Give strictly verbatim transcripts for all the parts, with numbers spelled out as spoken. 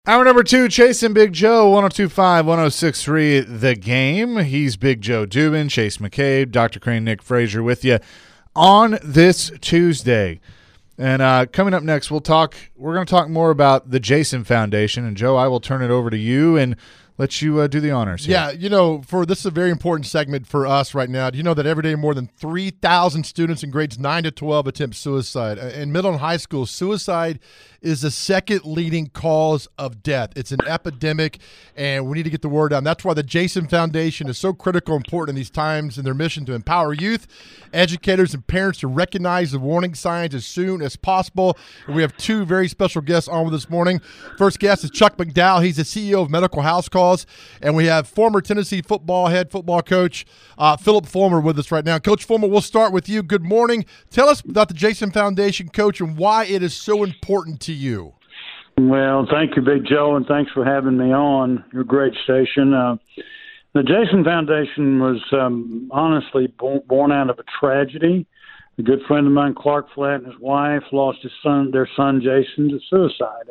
Hour number two, Chasing Big Joe, one oh two point five, one oh six point three, The Game. He's Big Joe Dubin, Chase McCabe, Doctor Crane, Nick Frazier with you on this Tuesday. And uh, coming up next, we'll talk. We're going to talk more about the Jason Foundation. And, Joe, I will turn it over to you and let you uh, do the honors here. Yeah, you know, for this is a very important segment for us right now. Do you know that every day more than three thousand students in grades nine to twelve attempt suicide? In middle and high school, suicide is the second leading cause of death. It's an epidemic, and we need to get the word out. That's why the Jason Foundation is so critical and important in these times in their mission to empower youth, educators, and parents to recognize the warning signs as soon as possible. And we have two very special guests on with us this morning. First guest is Chuck McDowell. He's the C E O of Medical House Calls. And we have former Tennessee football head football coach uh, Phillip Fulmer with us right now. Coach Fulmer, we'll start with you. Good morning. Tell us about the Jason Foundation, Coach, and why it is so important to you. Well, thank you, Big Joe, and thanks for having me on your great station. Uh, the Jason Foundation was um, honestly born, born out of a tragedy. A good friend of mine, Clark Flatt, and his wife lost his son, their son Jason, to suicide,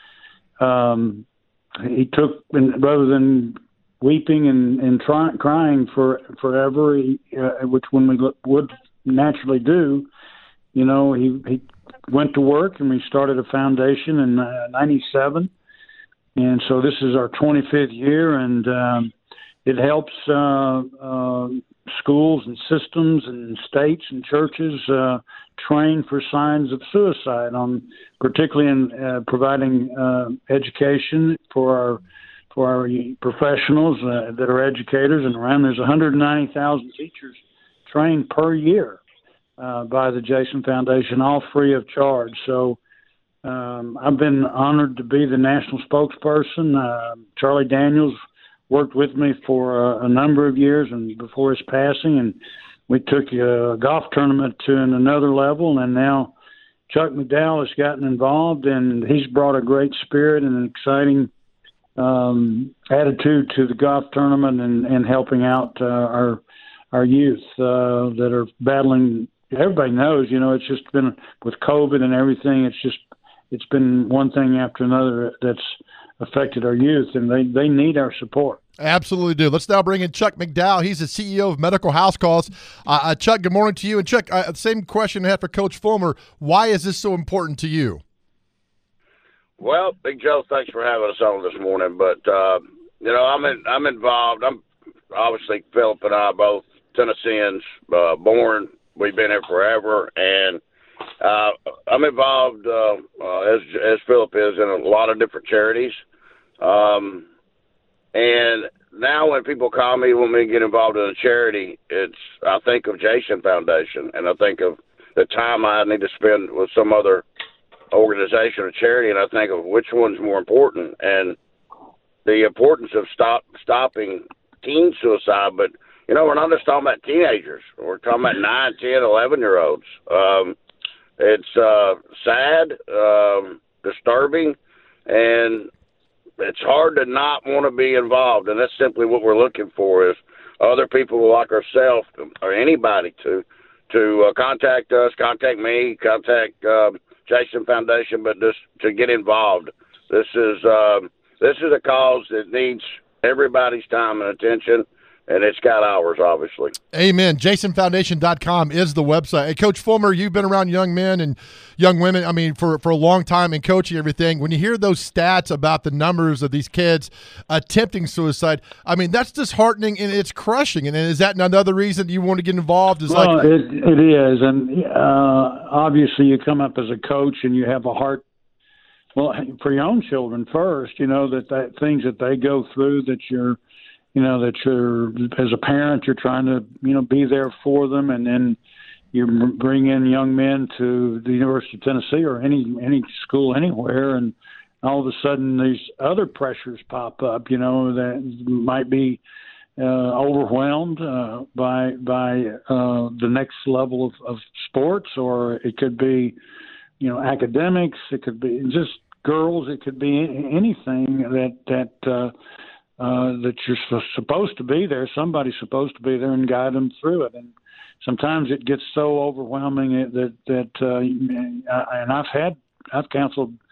and um, he took, rather than weeping and, and try, crying for forever, he, uh, which when we would naturally do, you know, he he went to work and we started a foundation in uh, ninety-seven. And so this is our twenty-fifth year, and um, it helps uh, uh, schools and systems and states and churches uh, train for signs of suicide, on particularly in uh, providing uh, education for our for our professionals uh, that are educators. And around there's one hundred ninety thousand teachers trained per year uh, by the Jason Foundation, all free of charge. So um, I've been honored to be the national spokesperson. Uh, Charlie Daniels worked with me for a, a number of years, and before his passing, and we took a golf tournament to another level, and now Chuck McDowell has gotten involved, and he's brought a great spirit and an exciting um, attitude to the golf tournament, and, and helping out uh, our our youth uh, that are battling. Everybody knows, you know, it's just been with COVID and everything. It's just it's been one thing after another that's affected our youth, and they, they need our support. Absolutely do. Let's now bring in Chuck McDowell. He's the C E O of Medical House Calls. Uh, uh, Chuck, good morning to you. And Chuck, uh, same question I had for Coach Fulmer. Why is this so important to you? Well, Big Joe, thanks for having us on this morning. But uh, you know, I'm in, I'm involved. I'm obviously Phillip and I both Tennesseans, uh, born. We've been here forever, and uh, I'm involved uh, uh, as as Phillip is in a lot of different charities. Um, And now when people call me when we get involved in a charity, it's I think of Jason Foundation, and I think of the time I need to spend with some other organization or charity, and I think of which one's more important, and the importance of stop stopping teen suicide. But, you know, we're not just talking about teenagers. We're talking about nine, ten, eleven-year-olds. Um, it's uh, sad, um, disturbing, and it's hard to not want to be involved, and that's simply what we're looking for, is other people like ourselves or anybody to to uh, contact us, contact me, contact uh, Jason Foundation, but just to get involved. This is uh, this is a cause that needs everybody's time and attention, and it's got ours, obviously. Amen. Jason Foundation dot com is the website. Hey, Coach Fulmer, you've been around young men and young women, I mean, for, for a long time in coaching everything. When you hear those stats about the numbers of these kids attempting suicide, I mean, that's disheartening and it's crushing. And is that another reason you want to get involved? Is well, like it, it is. And uh, obviously you come up as a coach and you have a heart, well, for your own children first, you know, that, that things that they go through, that you're, you know, that you're, as a parent, you're trying to, you know, be there for them. And then you bring in young men to the University of Tennessee or any, any school anywhere. And all of a sudden these other pressures pop up, you know, that might be uh, overwhelmed uh, by, by uh, the next level of, of sports, or it could be, you know, academics. It could be just girls. It could be anything that, that, uh, Uh, that you're supposed to be there. Somebody's supposed to be there and guide them through it. And sometimes it gets so overwhelming that that uh, and I've had I've counseled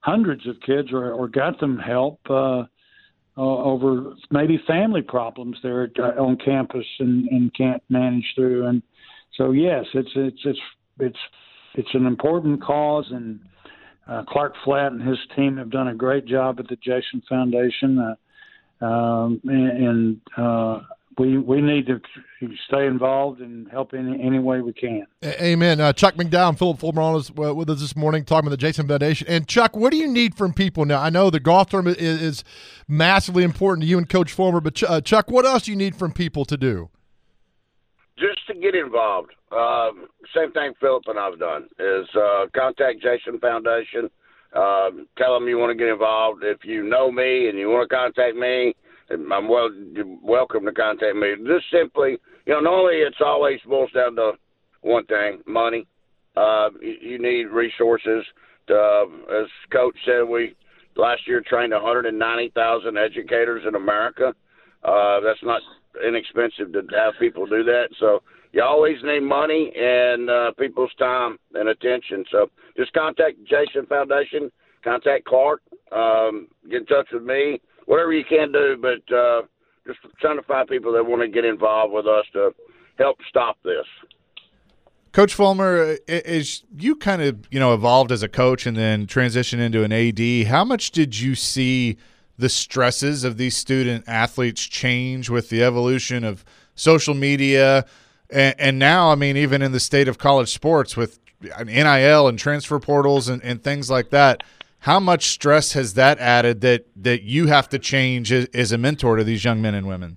hundreds of kids or, or got them help uh, over maybe family problems there on campus and, and can't manage through. And so, yes, it's it's it's it's it's an important cause, and uh, Clark Flatt and his team have done a great job at the Jason Foundation, uh, um, and, and uh, we we need to stay involved and help in any way we can. Amen. Uh, Chuck McDowell and Philip Fulmer on us, uh, with us this morning talking about the Jason Foundation. And Chuck, what do you need from people now? I know the golf tournament is, is massively important to you and Coach Fulmer, but Ch- uh, Chuck, what else do you need from people to do? Just to get involved. Um, same thing Philip and I've done is uh, contact Jason Foundation. Uh, tell them you want to get involved. If you know me and you want to contact me, I'm well you're welcome to contact me. Just simply, you know, normally it's always boils down to one thing: money. Uh, you, you need resources. To, uh, as Coach said, we last year trained one hundred ninety thousand educators in America. Uh, that's not inexpensive to have people do that. So you always need money and uh, people's time and attention. So just contact Jason Foundation, contact Clark, um, get in touch with me, whatever you can do. But uh, just trying to find people that want to get involved with us to help stop this. Coach Fulmer, as you kind of, you know, evolved as a coach and then transitioned into an A D, how much did you see the stresses of these student athletes change with the evolution of social media? And, and now, I mean, even in the state of college sports with N I L and transfer portals and, and things like that, how much stress has that added that, that you have to change as, as a mentor to these young men and women?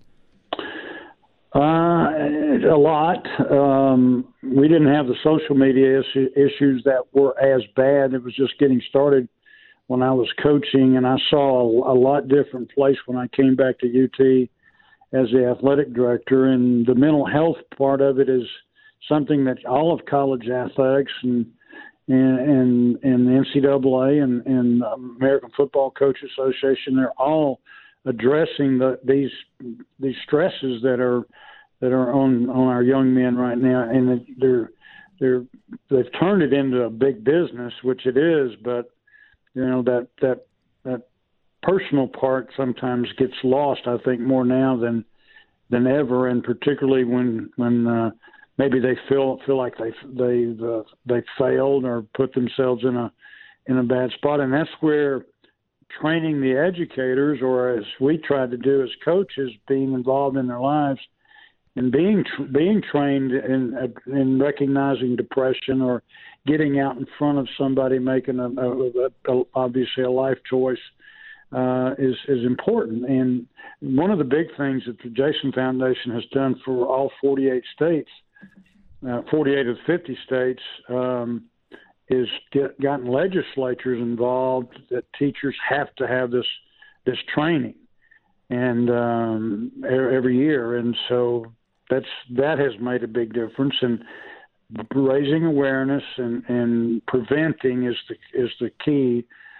Uh, a lot. Um, we didn't have the social media issue, issues that were as bad. It was just getting started when I was coaching, and I saw a, a lot different place when I came back to U T as the athletic director. And the mental health part of it is something that all of college athletics and and and, and the N C double A and, and American Football Coach Association, they're all addressing the, these these stresses that are that are on, on our young men right now, and they're they're they've turned it into a big business, which it is, but you know that that that personal part sometimes gets lost. I think more now than than ever, and particularly when when uh, maybe they feel feel like they they uh, they failed or put themselves in a in a bad spot, and that's where training the educators, or as we try to do as coaches, being involved in their lives and being being trained in in recognizing depression or getting out in front of somebody making a, a, a obviously a life choice uh, is is important. And one of the big things that the Jason Foundation has done for all forty-eight states, uh, forty-eight of fifty states, um, is get, gotten legislatures involved that teachers have to have this this training, and um, every year, and so that's that has made a big difference. And raising awareness and, and preventing is the is the key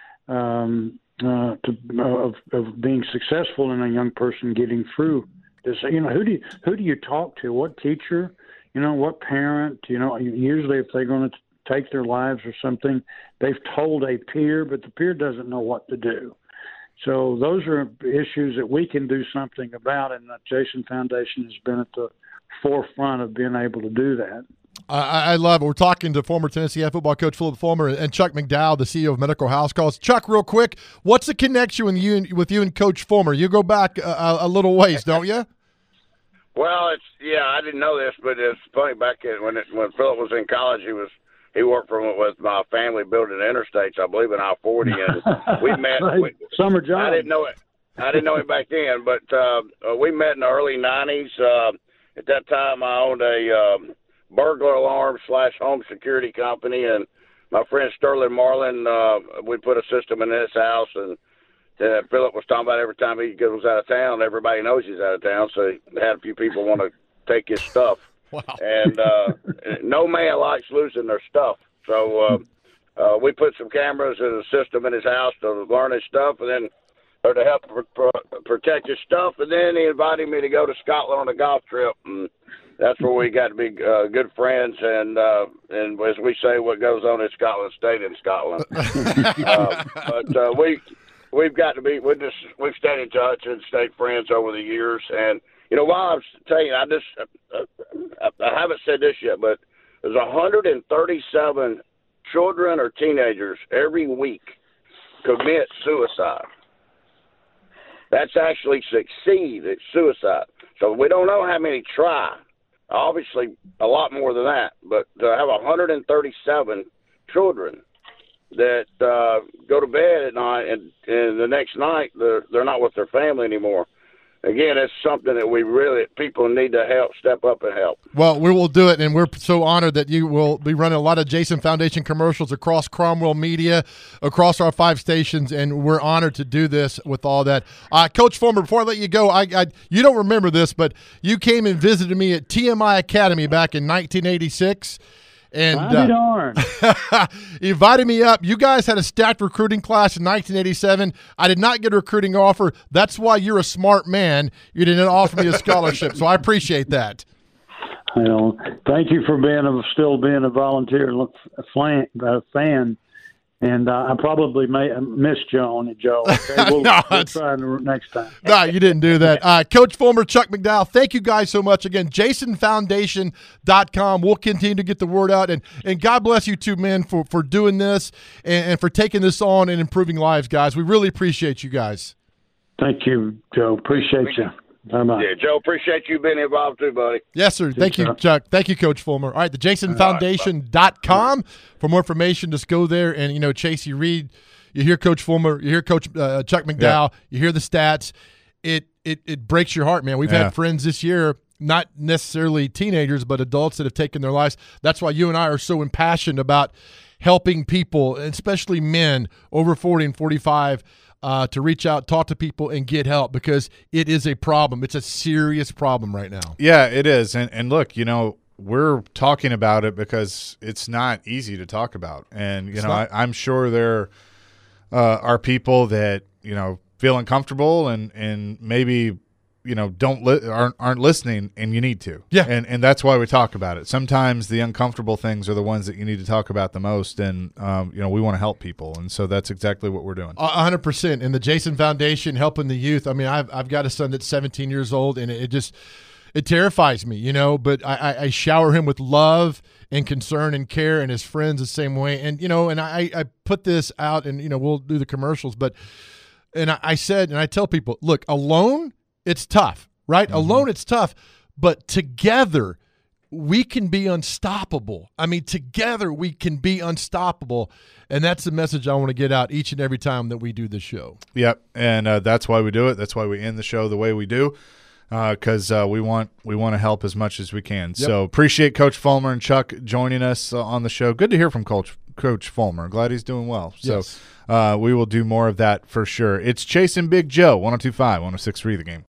um, uh, to of, of being successful in a young person getting through this. You know, who do you, who do you talk to? What teacher? You know, what parent? You know, usually if they're going to take their lives or something, they've told a peer, but the peer doesn't know what to do. So those are issues that we can do something about, and the Jason Foundation has been at the forefront of being able to do that. I, I love it. We're talking to former Tennessee head football coach Philip Fulmer and Chuck McDowell, the C E O of Medical House Calls. Chuck, real quick, what's the connection with you and, with you and Coach Fulmer? You go back a, a little ways, don't you? Well, it's yeah, I didn't know this, but it's funny. Back in, when it, when Philip was in college, he was he worked for with my family building interstates, I believe, in I forty, and we met. We, Summer job. I didn't know it. I didn't know it back then, but uh, uh, we met in the early nineties. Uh, at that time, I owned a um, burglar alarm slash home security company, and my friend Sterling Marlin, uh, we put a system in his house, and uh, Philip was talking about every time he goes out of town, everybody knows he's out of town, so he had a few people want to take his stuff. Wow. And uh, no man likes losing their stuff. So uh, uh, we put some cameras and a system in his house to learn his stuff, and then or to help pr- pr- protect his stuff. And then he invited me to go to Scotland on a golf trip. And that's where we got to be uh, good friends, and uh, and as we say, what goes on in Scotland stayed in Scotland. uh, but uh, we we've got to be we just we've stayed in touch and stayed friends over the years. And you know, while I was telling you, I just uh, I haven't said this yet, but there's one hundred thirty-seven children or teenagers every week commit suicide. That's actually succeed at suicide. So we don't know how many try. Obviously, a lot more than that. But to have one hundred thirty-seven children that uh, go to bed at night and, and the next night they're, they're not with their family anymore. Again, it's something that we really, people need to help, step up and help. Well, we will do it, and we're so honored that you will be running a lot of Jason Foundation commercials across Cromwell Media, across our five stations, and we're honored to do this with all that. Uh, Coach Fulmer, before I let you go, I, I you don't remember this, but you came and visited me at T M I Academy back in nineteen eighty-six. And uh, darn. he invited me up. You guys had a stacked recruiting class in nineteen eighty-seven. I did not get a recruiting offer. That's why you're a smart man. You didn't offer me a scholarship, so I appreciate that. Well, thank you for being a, still being a volunteer a fan. A fan. And uh, I probably may miss Joan and Joe. Okay? We'll, no, we'll try next time. No, you didn't do that. Uh, Coach Fulmer, Chuck McDowell, thank you guys so much. Again, jason foundation dot com. We'll continue to get the word out. And and God bless you two men for, for doing this and, and for taking this on and improving lives, guys. We really appreciate you guys. Thank you, Joe. Appreciate you. Bye-bye. Yeah, Joe, appreciate you being involved too, buddy. Yes, sir. Thank you, Chuck. Thank you, Coach Fulmer. All right, the jason foundation dot com. For more information, just go there. And, you know, Chase, you read, you hear Coach Fulmer, you hear Coach uh, Chuck McDowell, yeah. you hear the stats. It, it, it breaks your heart, man. We've yeah. had friends this year, not necessarily teenagers, but adults that have taken their lives. That's why you and I are so impassioned about helping people, especially men over forty and forty-five, Uh, to reach out, talk to people, and get help, because it is a problem. It's a serious problem right now. Yeah, it is. And and look, you know, we're talking about it because it's not easy to talk about. And, you it's know, I, I'm sure there uh, are people that, you know, feel uncomfortable and, and maybe, you know, don't li- aren't aren't listening, and you need to. Yeah. And and that's why we talk about it. Sometimes the uncomfortable things are the ones that you need to talk about the most, and um, you know, we want to help people, and so that's exactly what we're doing. A hundred percent. And the Jason Foundation helping the youth. I mean, I've I've got a son that's seventeen years old, and it, it just it terrifies me, you know. But I, I, I shower him with love and concern and care, and his friends the same way. And you know, and I I put this out, and you know, we'll do the commercials, but and I, I said, and I tell people, look, alone, it's tough, right? Mm-hmm. Alone, it's tough, but together, we can be unstoppable. I mean, together, we can be unstoppable, and that's the message I want to get out each and every time that we do this show. Yep, and uh, that's why we do it. That's why we end the show the way we do, because uh, uh, we want we want to help as much as we can. Yep. So appreciate Coach Fulmer and Chuck joining us uh, on the show. Good to hear from Coach Coach Fulmer. Glad he's doing well. So yes. uh, we will do more of that for sure. It's Chase and Big Joe, one oh two point five, one oh six point three The Game.